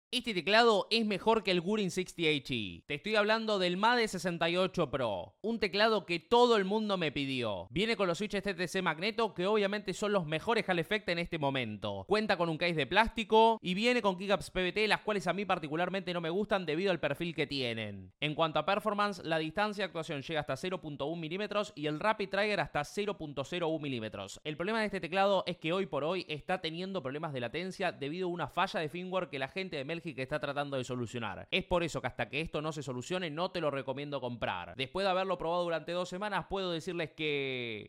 Este teclado es mejor que el Gurin 60HE. Te estoy hablando del Made 68 Pro, un teclado que todo el mundo me pidió. Viene con los switches TTC Magneto, que obviamente son los mejores Hall Effect en este momento. Cuenta con un case de plástico y viene con keycaps PVT, las cuales a mí particularmente no me gustan debido al perfil que tienen. En cuanto a performance, la distancia de actuación llega hasta 0.1 milímetros y el Rapid Trigger hasta 0.01 milímetros. El problema de este teclado es que hoy por hoy está teniendo problemas de latencia debido a una falla de firmware que la gente de Meltdown que está tratando de solucionar. Es por eso que hasta que esto no se solucione no te lo recomiendo comprar. Después de haberlo probado durante 2 semanas puedo decirles que